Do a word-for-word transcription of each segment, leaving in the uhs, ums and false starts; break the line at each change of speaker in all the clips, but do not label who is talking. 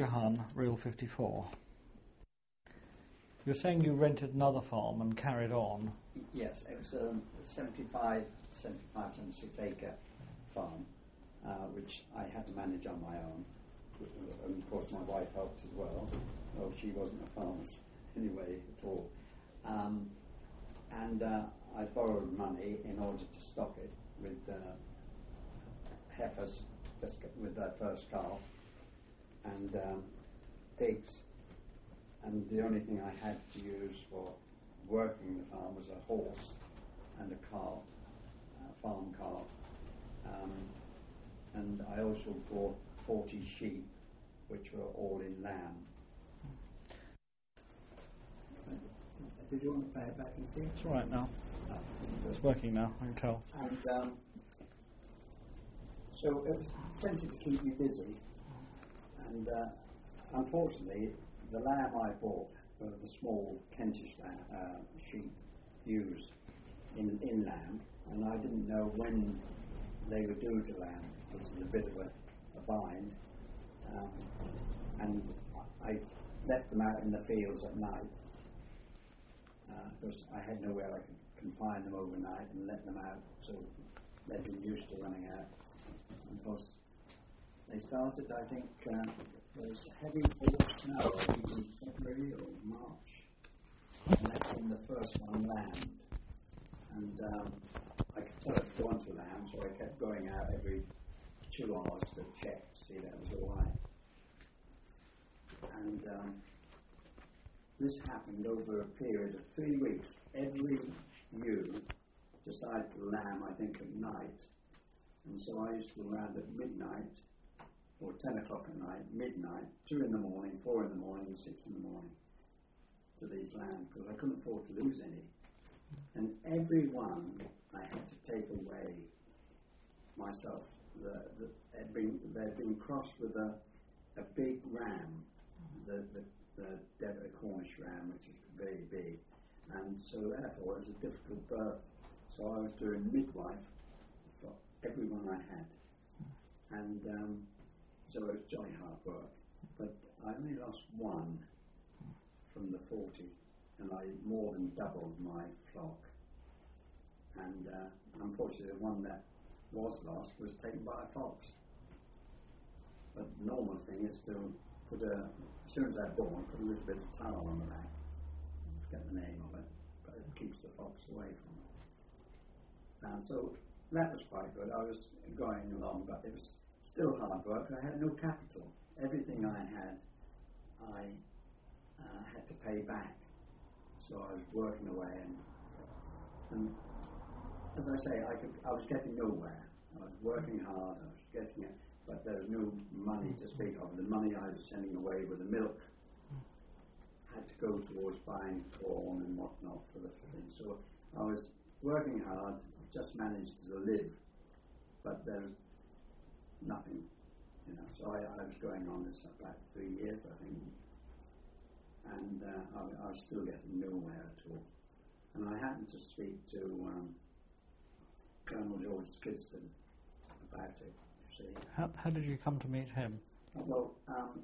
Johan, Reel fifty-four. You're saying you rented another farm and carried on?
Yes, it was um, a seventy-five, seventy-five, seventy-six acre farm, uh, which I had to manage on my own. And of course my wife helped as well, though she wasn't a farmer anyway at all. Um, and uh, I borrowed money in order to stock it with uh, heifers, just with their first calf, and um, pigs. And the only thing I had to use for working the farm was a horse and a cart, a farm cart. Um, and I also bought forty sheep, which were all in lamb. Did you want to play it back and see?
It's all right now. Uh, it's working now, I can tell.
And um, so it was plenty to keep me busy. And uh, unfortunately, the lamb I bought were the small Kentish lamb, uh, sheep used in, in lamb, and I didn't know when they were due to lamb. It was a bit of a, a bind, um, and I left them out in the fields at night because uh, I had nowhere I could confine them overnight and let them out, so they'd been used to running out. And of course, they started, I think, uh, there was heavy fall snow, I think in February or March, and that's when the first one landed. And um, I could tell it had gone to land, so I kept going out every two hours to check to see that it was all right. And um, this happened over a period of three weeks. Every ewe decided to lamb, I think, at night. And so I used to go around at midnight, or ten o'clock at night, midnight, two in the morning, four in the morning, and six in the morning to these lambs, because I couldn't afford to lose any. And every one I had to take away myself. The, the, they'd, been, they'd been crossed with a, a big ram, the, the, the Devon Cornish ram, which is very big. And so therefore it was a difficult birth. So I was doing midwife for every one I had. And um, so it was jolly hard work. But I only lost one from the forty, and I more than doubled my flock. And uh, unfortunately, the one that was lost was taken by a fox. But the normal thing is to put a, as soon as they're born, put a little bit of towel on the back. I forget the name of it, but it keeps the fox away from it. And so that was quite good. I was going along, but it was still hard work. I had no capital. Everything I had, I uh, had to pay back. So I was working away, and, and as I say, I, could, I was getting nowhere. I was working hard, I was getting it, but there was no money to speak of. The money I was sending away with the milk had to go towards buying corn and whatnot for the thing. So I was working hard, just managed to live, but there was nothing, you know. So I, I was going on this about three years, I think, and uh, I, I was still getting nowhere at all. And I happened to speak to um, Colonel George Skidston about it, you see.
How, how did you come to meet him?
Uh, well, um,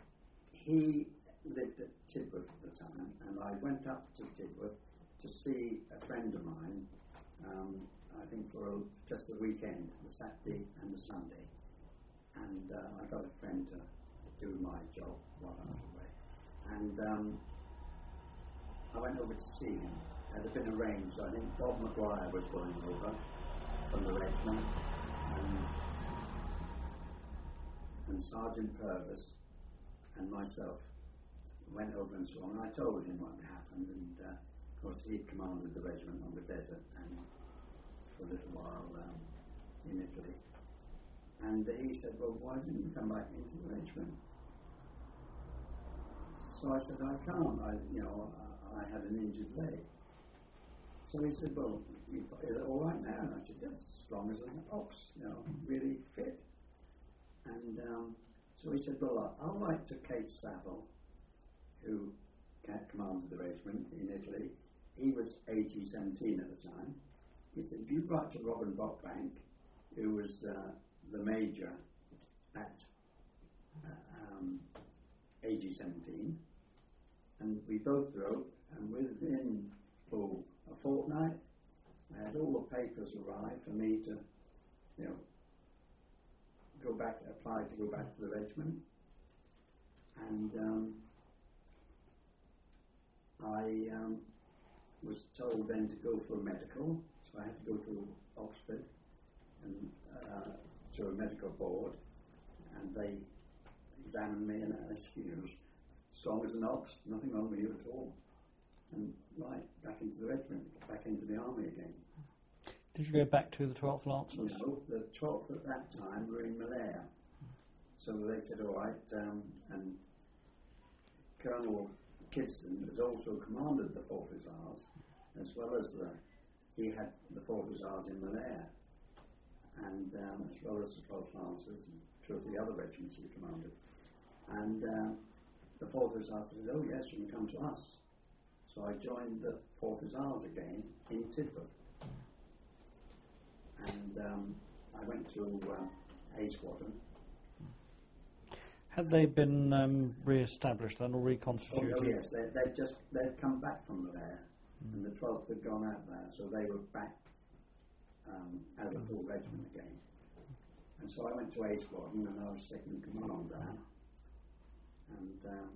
he lived at Tidworth at the time, and I went up to Tidworth to see a friend of mine, um, I think for a, just the weekend, the Saturday and the Sunday. And uh, I got a friend to do my job while I was away. And um, I went over to see him. It had been arranged. I think Bob Maguire was going over from the regiment, and, and Sergeant Purvis and myself went over and so on. I told him what had happened, and uh, of course he'd commanded the regiment on the desert and for a little while um, in Italy. And he said, well, why didn't you come back into the regiment? So I said, I can't. I, you know, I, I had an injured leg. So he said, well, is it all right now? And I said, yes, as strong as an ox, you know, really fit. And um, so he said, well, I'll write to Kate Saville, who commanded the regiment in Italy. He was eighty, seventeen at the time. He said, if you write to Robin Bockbank, who was uh, the major at uh, um, A G seventeen, and we both wrote, and within oh, a fortnight, I had all the papers arrive for me to, you know, go back, apply to go back to the regiment, and um, I um, was told then to go for a medical, so I had to go to Oxford and uh, to a medical board, and they examined me, and I said, you was strong as an ox, nothing wrong with you at all, and right back into the regiment, back into the army again.
Did you go back to the twelfth Lancers?
No, the twelfth at that time were in Malaya, so they said, all right, um, and Colonel Kitson has also commanded the fourth Hussars, as well as the, he had the fourth Hussars in Malaya, and um, as well as the twelfth Lancers and two of the other regiments he commanded. And uh, the fourth Hussars said, oh yes, you can come to us. So I joined the fourth Hussars again in Tidworth. And um, I went to um, A Squadron.
Had they been um, re-established then, or
Oh,
reconstituted?
oh yes, they, they'd just they'd come back from there, mm. and the twelfth had gone out there, so they were back um, as a full regiment again. And so I went to A Squadron, and I was second in command there. And um,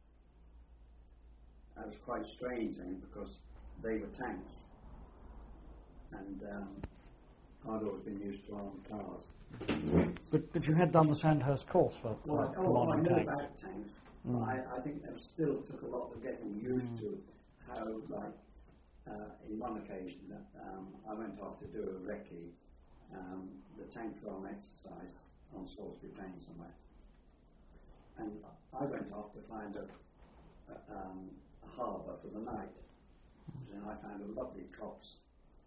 that was quite strange then, because they were tanks, and um, I'd always been used to armed cars.
But, but you had done the Sandhurst course for
Well,
uh,
I, oh, I
commanding
know
tanks.
about tanks.
Mm.
I, I think there still took a lot of getting used
Mm.
to how, like, uh, in one occasion, um, I went off to do a recce, um, the tank farm exercise on Salisbury Plain somewhere. And I went off to find a, a, um, a harbour for the night. And I found a lovely copse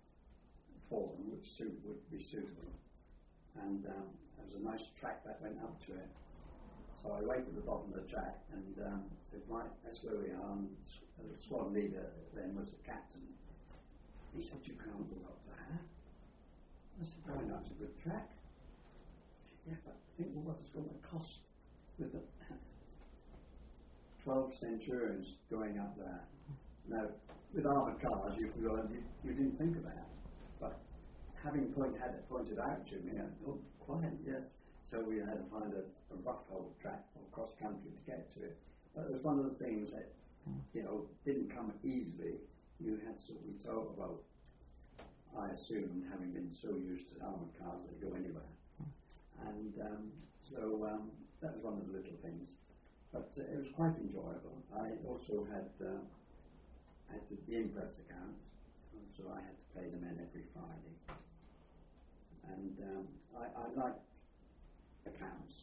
for them, which suit, would be suitable. And um, there was a nice track that went up to it. So I waited at the bottom of the track and um, said, right, that's where we are. And the squad leader then was the captain. He said, you can't go up there. I said, oh, no, it's a good track. He said, yeah, but think well, what it's going to cost with the twelve Centurions going up there. Now, with armoured cars, you could go and you, you didn't think about it. But having point, had it pointed out to me, I thought, quite, yes. So we had to find a, a rough old track or cross country to get to it. But it was one of the things that, you know, didn't come easily. You had to be told about, I assumed, having been so used to armoured cars, they go anywhere. And um, so um, that was one of the little things. But uh, it was quite enjoyable. I also had, uh, had the, the imprest account, so I had to pay the men every Friday. And um, I, I liked accounts.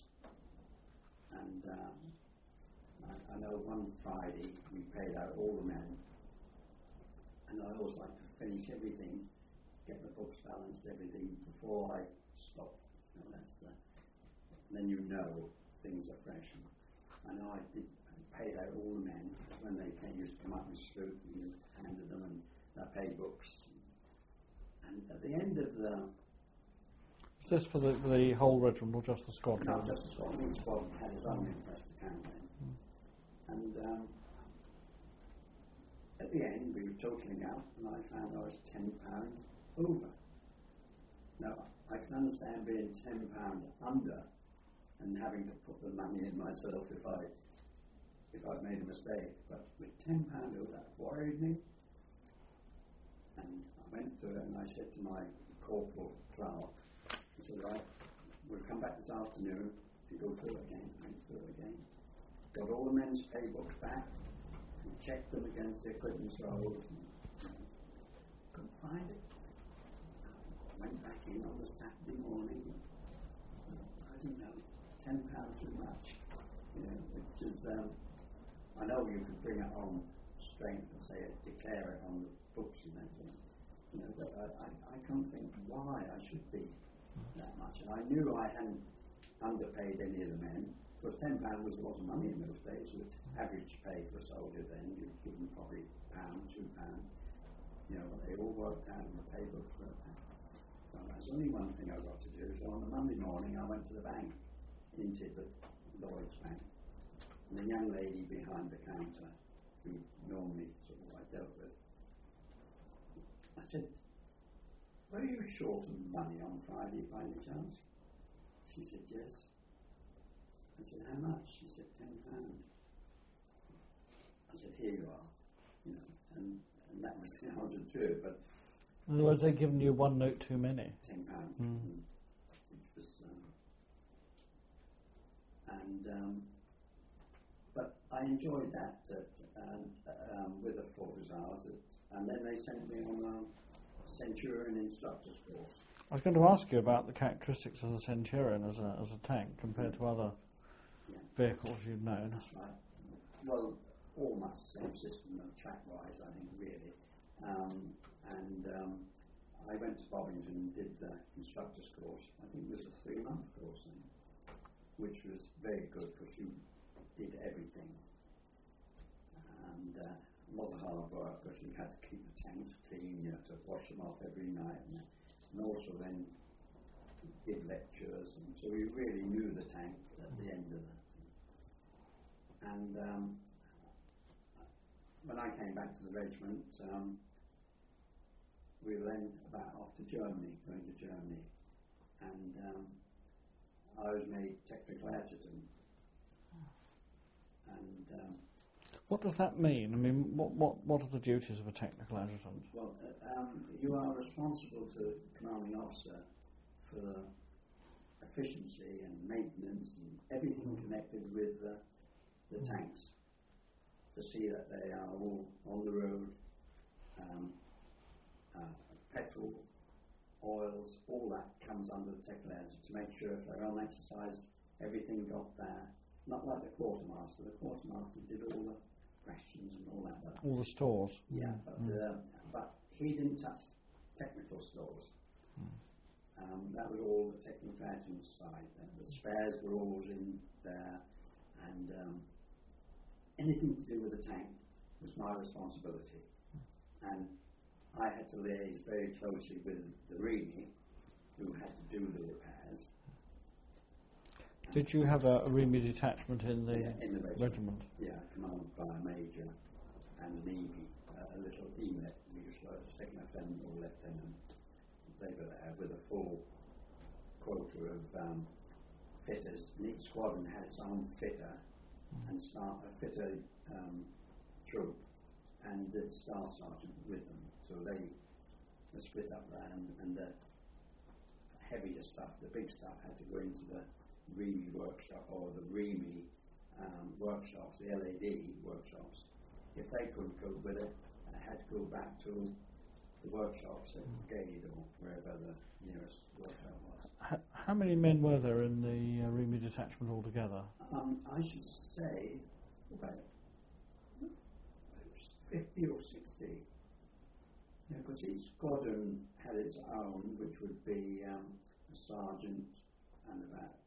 And um, I, I know one Friday we paid out all the men, and I always like to finish everything, get the books balanced, everything before I stop. You know, that's the, then you know things are fresh. And I know I did I paid out all the men when they came, used to come up and salute and handed them and their pay books. And at the end of the
Is this for the, the whole regiment or just the squadron?
No, just the squadron. Each squadron had its own impressed account then. Mm. And um, at the end, we were totaling out, and I found I was ten pounds over. Now, I can understand being ten pounds under and having to put the money in myself if I if I'd made a mistake. But with ten pounds over, that worried me. And I went to it, and I said to my corporal clerk, I said, right, we'll come back this afternoon to go through it again. I went through it again. Got all the men's pay books back and checked them against the equipment rolls. Couldn't find it. I went back in on the Saturday morning. I don't know, ten pounds too much. You know, which is, um, I know you could bring it on strength and say it, declare it on the books and that. You know, but I, I, I can't think why I should be that much. And I knew I hadn't underpaid any of the men, because ten pounds was a lot of money in those days. With average pay for a soldier then, you'd give them probably a pound, two pounds. You know, but they all worked out in the pay books. So there's only one thing I got to do. So on the Monday morning, I went to the bank in Tidworth, Lloyd's Bank, And the young lady behind the counter, who normally sort of I dealt with, I said, "Were you short of money on Friday by any chance?" She said, "Yes." I said, "How much?" She said, ten pounds. I said, "Here you are." You know, and, and that was the answer to it, but
in other words, they've given you one note too many.
ten pounds.
Mm.
Which was, um, and, um, but I enjoyed that at, um, um, with the Fortis hours, at, and then they sent me on a Centurion instructor's course.
I was going to ask you about the characteristics of the Centurion as a as a tank compared to other
Yeah.
vehicles you've known.
That's right. Well, almost the same system of track-wise, I think, really. Um, and um, I went to Bovington and did the instructor's course. I think it was a three-month course, then, which was very good because you did everything. And uh, a lot of hard work because you had to keep the tanks clean, you had to wash them off every night, and, and also then give lectures. And so we really knew the tank at the end of it. And um, when I came back to the regiment, um, we were then about off to Germany, going to Germany. And um, I was made technical adjutant. And um,
What does that mean? I mean, what what what are the duties of a technical adjutant?
well, uh, um, you are responsible to the commanding officer for the efficiency and maintenance and everything connected with the, the tanks, to see that they are all on the road, um, uh, petrol, oils, all that comes under the technical adjutant, to make sure if they're on exercise, everything got there. Not like the quartermaster. The quartermaster did all the rations and all that. But
All the stores.
yeah, but,
Mm.
uh, but he didn't touch technical stores.
Mm.
Um, that was all the technical adjutant side. And the spares were always in there, and um, anything to do with the tank was my responsibility. And I had to liaise very closely with the R E M I, who had to do the repairs.
Did you have a, a R E M I detachment in the,
Yeah, in the regiment.
regiment?
Yeah, commanded by a major and an E V, uh, a little E M E T, we used to have a second lieutenant or lieutenant. They were there with a full quota of um, fitters. And each squadron had its own fitter and star, a fitter um, troop and the staff sergeant with them. So they were split up there, and, and the heavier stuff, the big stuff, had to go into the R E M I workshop or the R E M I um, workshops, the L A D workshops. If they couldn't cope with it, they had to go back to the workshops at Gade or wherever the nearest workshop was.
H- how many men were there in the uh, R E M I detachment altogether?
Um, I should say about fifty or sixty. Because yeah, each squadron had its own, which would be um, a sergeant and about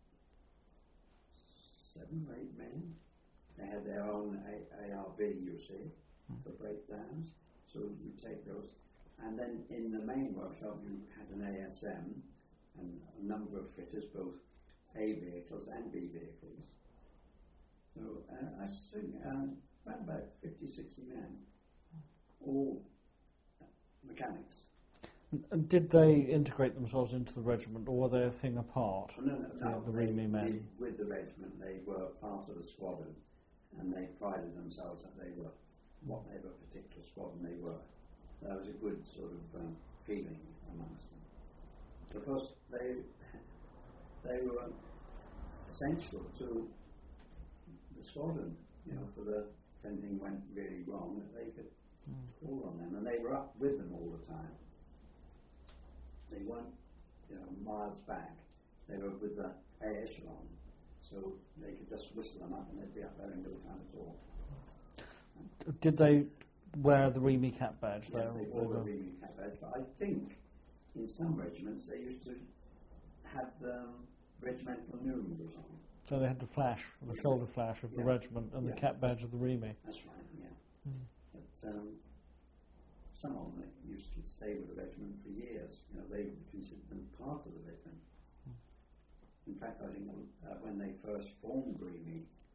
seven or eight men. They had their own A R B, you see, mm. for breakdowns. So you take those. And then in the main workshop, you had an A S M and a number of fitters, both A vehicles and B vehicles. So uh, I think um, around about fifty, sixty men, all mechanics.
And did they integrate themselves into the regiment, or were they a thing apart?
Oh, no, no, no.
The, the R E M I men.
They, with the regiment, they were part of the squadron, and they prided themselves that they were whatever particular squadron they were. There was a good sort of um, feeling amongst them, because they they were essential to the squadron. You know, for the if anything went really wrong, that they could mm. call on them, and they were up with them all the time. They weren't, you know, miles back. They were with the A echelon, so they could just whistle them up, and they'd be up there in no time at all.
Did they wear the R E M I cap badge?
Yes,
there,
they wore the R E M I cap badge, but I think in some regiments they used to have the um, regimental numerals on.
So they had the flash, the yeah. shoulder flash of the
yeah.
regiment and
yeah.
the cap badge of the R E M I.
That's right, yeah. Mm. But um, some of them used to stay with the regiment for years. You know, they considered them part of the regiment. Mm. In fact, I think uh, when they first formed R E M I,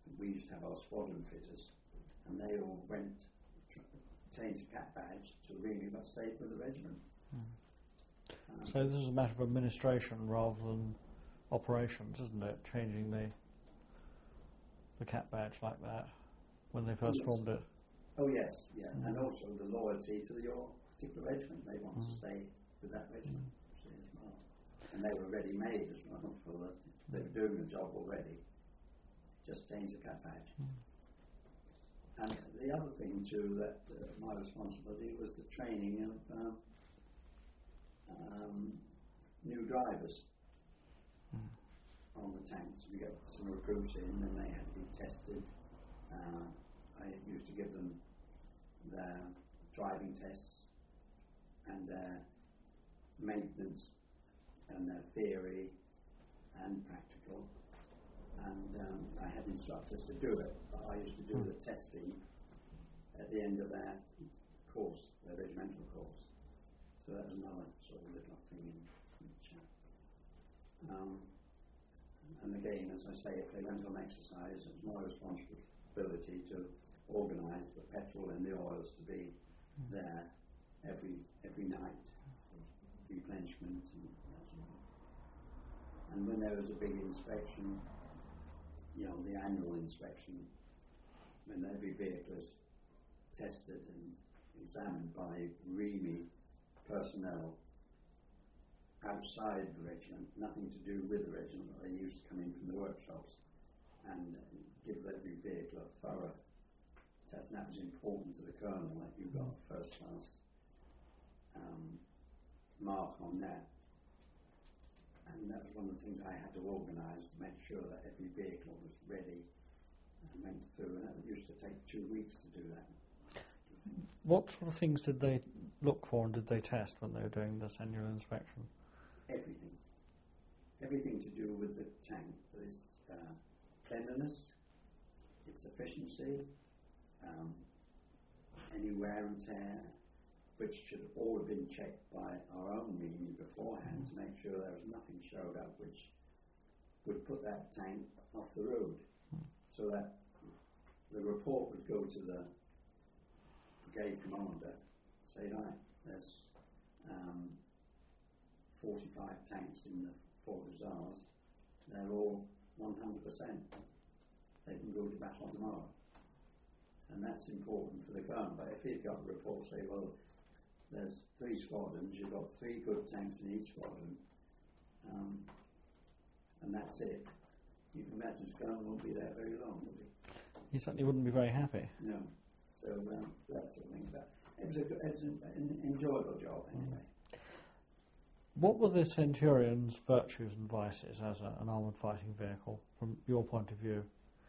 we used to have our squadron fitters, and they all went, changed the cap badge to really but stayed with the regiment.
Mm.
Um,
So this is a matter of administration rather than operations, isn't it? Changing the the cap badge like that when they first
yes.
formed it.
Oh yes, yeah,
Mm.
and also the loyalty to your particular regiment. They want
Mm.
to stay with that regiment see, as well, and they were ready made as well for the. They were doing the job already. Just change the cap badge.
Mm.
And the other thing too that uh, my responsibility was the training of um, um, new drivers
Mm.
on the tanks. We got some recruits in and they had to be tested. Uh, I used to give them their driving tests and their maintenance and their theory and practical. And um, I had instructors to do it, but I used to do
Mm.
the testing at the end of their course, their regimental course. So that was another sort of little thing in which, uh, um, and again, as I say, if they went on exercise, it was my responsibility to organise the petrol and the oils to be
Mm.
there every every night for replenishment and that sort of. And when there was a big inspection, you know, the annual inspection, when every vehicle is tested and examined by R E M I personnel outside the regiment, nothing to do with the regiment, but they used to come in from the workshops and give every vehicle a thorough test, and that was important to the colonel, that you got a first class um, mark on that. And that was one of the things I had to organise to make sure that every vehicle was ready and went through, and it used to take two weeks to do that.
What sort of things did they look for and did they test when they were doing this annual inspection?
Everything. Everything to do with the tank, its uh, cleanliness, its efficiency, um, any wear and tear, which should have all have been checked by our own R E M I beforehand to make sure there was nothing showed up which would put that tank off the road, so that the report would go to the brigade commander, say, right, there's um, forty-five tanks in the Fort Hussars, they're all one hundred percent. They can go to battle tomorrow. And that's important for the colonel. But if he'd got a report, say, well, there's three squadrons, you've got three good tanks in each squadron, um, and that's it. You can imagine the colonel won't be there very long, will he?
He certainly wouldn't be very happy.
No. So um, that sort of thing. But it was, a, it was an, an enjoyable job anyway.
What were the Centurion's virtues and vices as a, an armoured fighting vehicle, from your point of view?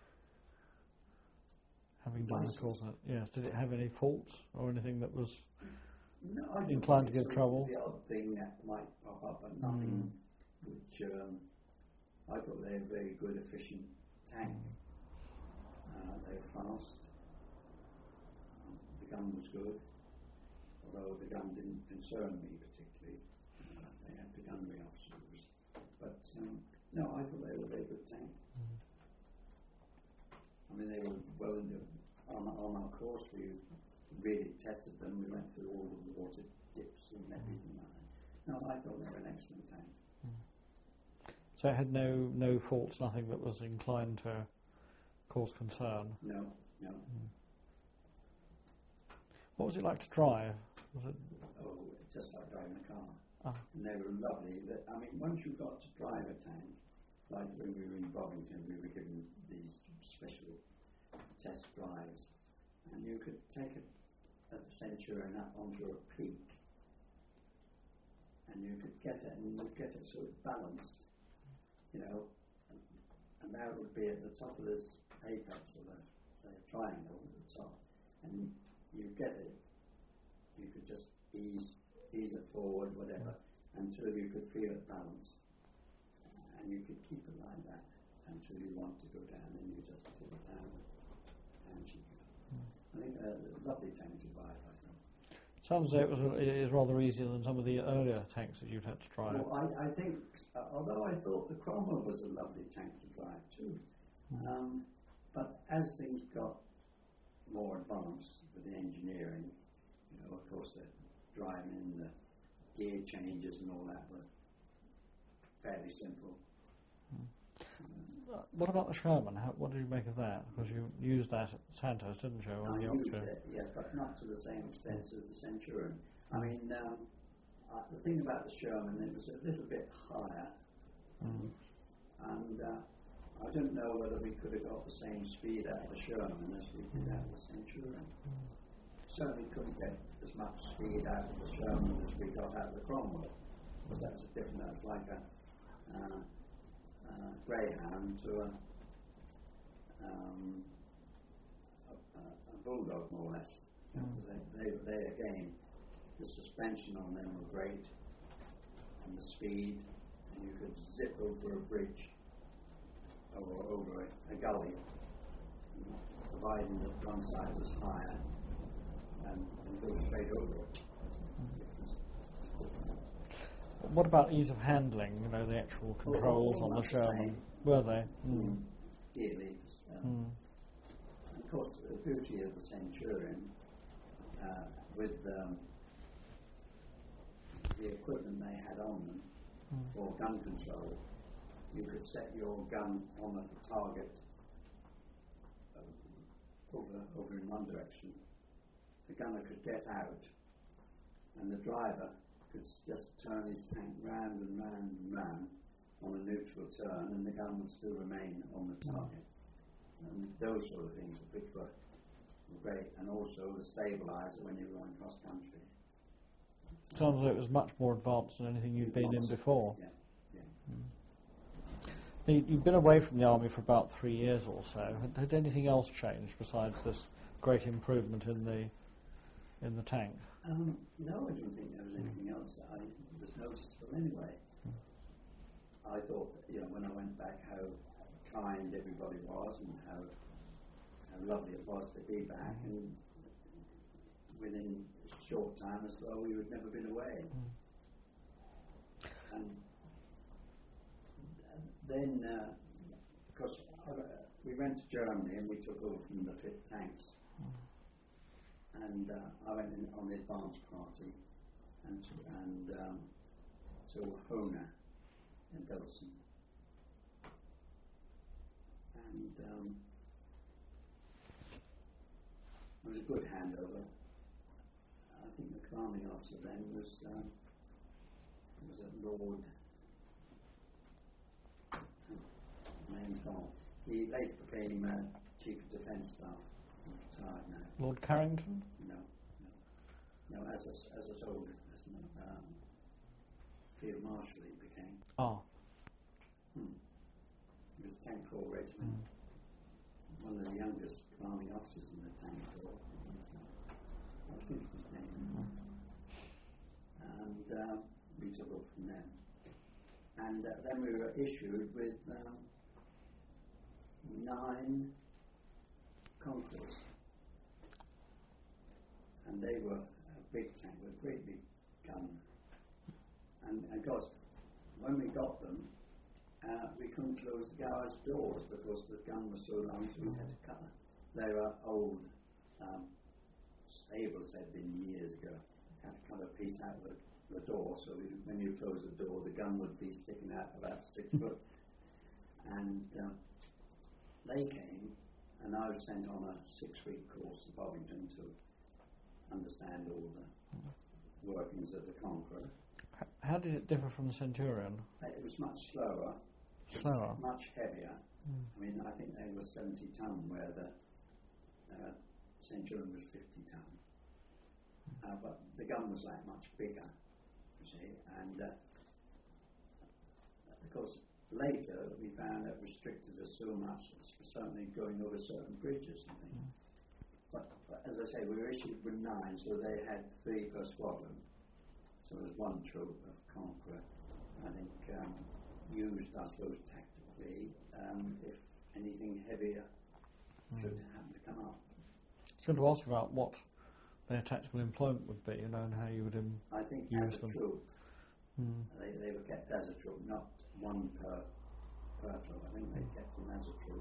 Having done the
Vices?
course, yes. Did it have any faults or anything that was
No, I don't
inclined to
think
give
so.
trouble?
The odd thing that might pop up, but nothing which um, I thought they were a very good, efficient tank. Uh, they were fast. Um, the gun was good, although the gun didn't concern me particularly. Uh, they had the gunnery officers, but um, no, I thought they were a very good tank.
Mm.
I mean, they were well into on, on our course. We really tested them. We went through all the water dips and everything like that. No, I thought they were an excellent tank.
So it had no no faults, nothing that was inclined to cause concern?
No, no.
Mm. What was it like to drive? Was it?
Oh, just like driving a car.
Ah.
And they were lovely. I mean, once you got to drive a tank, like when we were in Bovington, we were given these special test drives, and you could take a, a Centurion up onto a peak, and you could get it, and you would get it sort of balanced, you know, and, and that would be at the top of this apex of the, the triangle at the top, and you get it, you could just ease ease it forward, whatever, until you could feel it balanced, and you could keep it like that until you want to go down, and you just put it down, and you go.
Mm.
I think a uh, lovely tank to buy, I think.
Sounds like it was it is rather easier than some of the earlier tanks that you'd had to drive.
Well, I, I think, uh, although I thought the Cromwell was a lovely tank to drive too,
Mm.
um, but as things got more advanced with the engineering, you know, of course, the driving, the gear changes and all that were fairly simple.
Uh, what about the Sherman? How, what did you make of that? Because you used that at Santos, didn't you? On
I
the
used
Octo?
it, yes, but not to the same extent as the Centurion. I mean, um, uh, the thing about the Sherman, it was a little bit higher,
Mm.
and uh, I don't know whether we could have got the same speed out of the Sherman as we did out of the Centurion. Certainly couldn't get as much speed out of the Sherman as we got out of the Cromwell, because that was a different, that was like a uh, uh, Greyhound to a, um, a, a Bulldog, more or less.
Mm.
They, they, they, again, the suspension on them were great, and the speed, and you could zip over a bridge or over a, a gully, providing that one side was higher, and, and go straight over it.
What about ease of handling? You know, the actual controls
oh,
on the
the
Sherman.
same.
Were they? Mm.
Mm. Gear leads. Um,
Mm.
Of course, the beauty of the Centurion, uh, with um, the equipment they had on them
Mm.
for gun control, you could set your gun on a target uh, over, over in one direction. The gunner could get out, and the driver could just turn his tank round and round and round on a neutral turn, and the gun would still remain on the target. And those sort of things, which were, were great, and also the stabilizer when you were going cross country.
Sounds like it was much more advanced than anything you'd been in before.
Yeah, yeah.
Mm. You- You've been away from the army for about three years or so. Had, had anything else changed besides this great improvement in the in the tank?
Um, no, I don't think there was anything else that I was noticeable anyway. I thought, you know, when I went back, how kind everybody was and how how lovely it was to be back, and within a short time as though we had never been away. And then, uh, of course, I, we went to Germany and we took over from the fifth Tanks. And uh, I went in on the advance party and to, and um, to Hona in Belsen. And um, it was a good handover. I think the commanding officer then was um, was a Lord. Name gone. He later became uh, Chief of Defence Staff. He's retired now.
Lord Carrington?
No, no, no. As a, as a soldier, as an um, Field Marshal, he became.
Ah.
Hmm. He was Tank Corps Regiment. Mm. One of the youngest commanding officers in the Tank Corps. I think his name. Mm. And um, we took off from them. And uh, then we were issued with um, nine Concours. And they were a big tank with a great big gun. And of course, when we got them, uh, we couldn't close the garage doors because the gun was so long, so we had to cut them. They were old um, stables, had been years ago. Had to cut a piece out of the, the door, so we, when you close the door, the gun would be sticking out about six foot. And um, they came, and I was sent on a six-week course to Bovington to understand all the workings of the Conqueror.
How did it differ from the Centurion?
It was much slower,
Slower?
much heavier.
Mm.
I mean, I think they were seventy ton, where the uh, Centurion was fifty ton. Uh, but the gun was like much bigger, you see, and uh, of course later we found that restricted us so much, certainly going over certain bridges and things. Mm. But, but as I say, we were issued with nine, so they had three per squadron. So there was one troop of Conqueror, I think, um, used, I suppose, tactically, um, if anything heavier mm. should happen to come up.
I was going to ask about what their tactical employment would be, you know, and how you would im-
I think
use
as a
them.
troop,
mm.
they, they were kept as a troop, not one per, per troop. I think they kept them as a troop.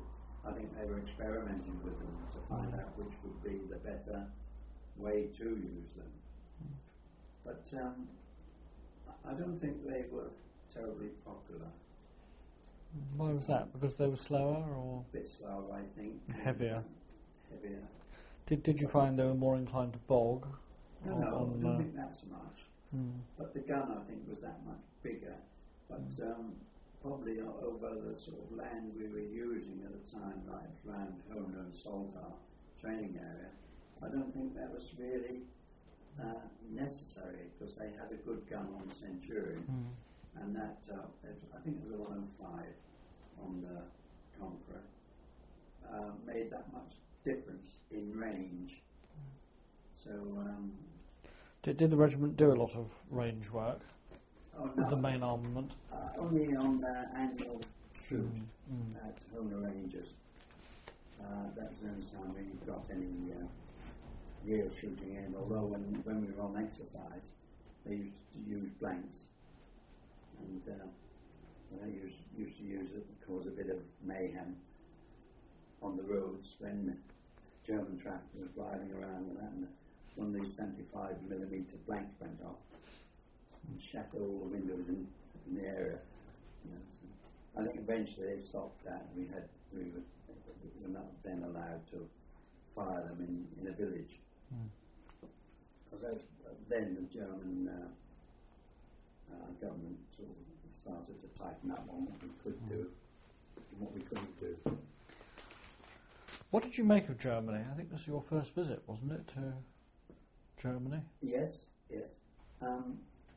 I think they were experimenting with them to find out which would be the better way to use them. But um, I don't think they were terribly popular.
Why was that? Because they were slower or
A bit slower, I think.
heavier?
Um, heavier.
Did Did you find they were more inclined to bog?
No,
on,
no,
on,
I don't
uh,
think that so much.
hmm.
But the gun, I think, was that much bigger. But um, probably o- over the sort of land we were using at the time, like around Homer and Saltire training area, I don't think that was really uh, necessary because they had a good gun on the Centurion,
Hmm.
and that uh, it- I think it was a one oh five on the Conqueror, uh, made that much difference in range. So. Um,
Did Did the regiment do a lot of range work
oh,
with the
no,
main armament?
uh, only on the annual shoot
Mm, mm.
at Homer Rangers. Uh, that was the only time we got any uh, real shooting in, although when, when we were on exercise, they used to use blanks. And uh, they used, used to use it to cause a bit of mayhem on the roads when the German tractor was driving around with that, and one of these seventy-five millimeter blanks went off and shattered all the windows in, in the area. You know, so I think eventually they stopped that. We had we were, we were not then allowed to fire them in, in a village. Because mm. then the German uh, uh, government sort of started to tighten up on what we could mm. do and what we couldn't do.
What did you make of Germany? I think this was your first visit, wasn't it, to Germany?
Yes, yes. Um,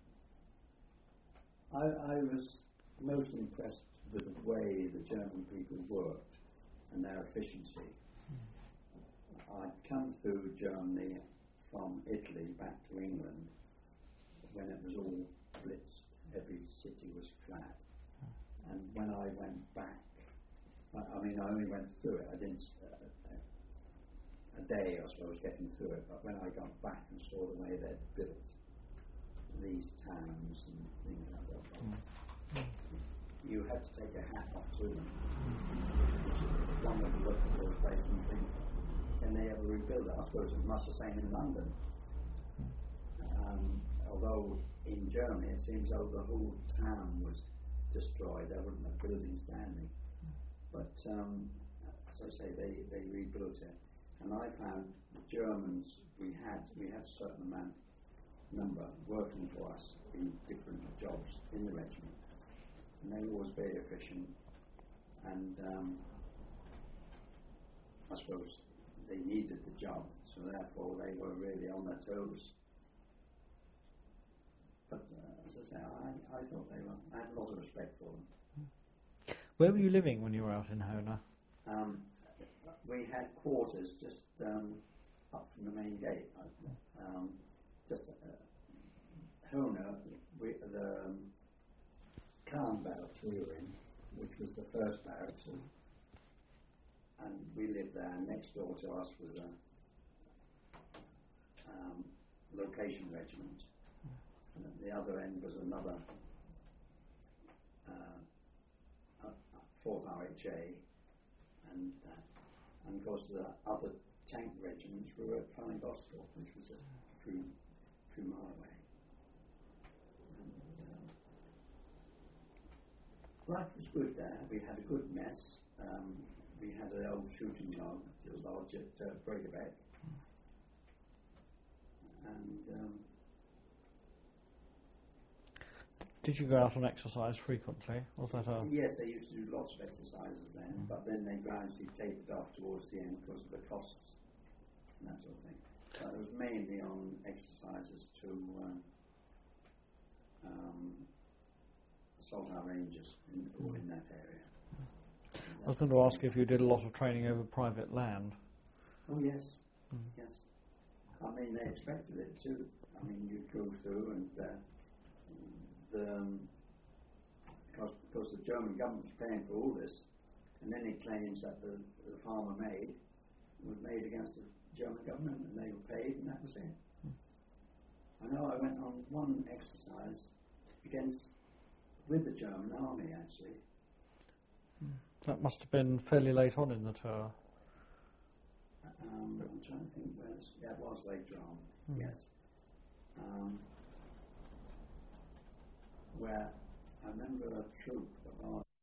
I, I was most impressed with the way the German people worked and their efficiency. Mm. I'd come through Germany from Italy back to England when it was all blitzed, every city was flat. Mm. And when I went back, I, I mean, I only went through it. I didn't. Uh, a day, I suppose, getting through it, but when I got back and saw the way they'd built these towns and things like that, mm. you had to take a hat off to them. One would look at those places and think, can they ever rebuild it? I suppose it's much the same in London. Um, although in Germany it seems though the whole town was destroyed, there wasn't a building standing. But um, as I say, they, they rebuilt it. And I found the Germans, we had we had a certain amount number working for us in different jobs in the regiment, and they were always very efficient. And um, I suppose they needed the job, so therefore they were really on their toes. But uh, as I say, I, I thought they were. I had a lot of respect for them.
Where were you living when you were out in Hohne? Um,
We had quarters just um, up from the main gate. Um, just uh, Hohne, we, the um, Kahn barracks we were in, which was the first barracks, and we lived there. Next door to us was a um, location regiment, and at the other end was another uh, uh, Fort R H A, and uh, And of course, the other tank regiments were at Fallingostor, which was a few, few mile away. And, uh, life was good there. We had a good mess. Um, we had an old shooting lodge, lodge at uh, Bregabeck. And um,
did you go out on exercise frequently? Was that a
yes, they used to do lots of exercises then, mm. but then they gradually tapered off towards the end because of the costs and that sort of thing. But it was mainly on exercises to um, um, Saltire Rangers in, all in that area.
I was going to ask if you did a lot of training over private land.
Oh yes, mm. yes. I mean, they expected it too. I mean, you'd go through and uh, the, um, because, because the German government was paying for all this, and then it claims that the, the farmer made was made against the German government, and they were paid, and that was it. Mm. I know I went on one exercise against with the German army actually.
Mm. That must have been fairly late on in the tour.
Um, I'm trying to think where it's, yeah, it was later on,
Mm.
yes. Um, where I remember a troop of our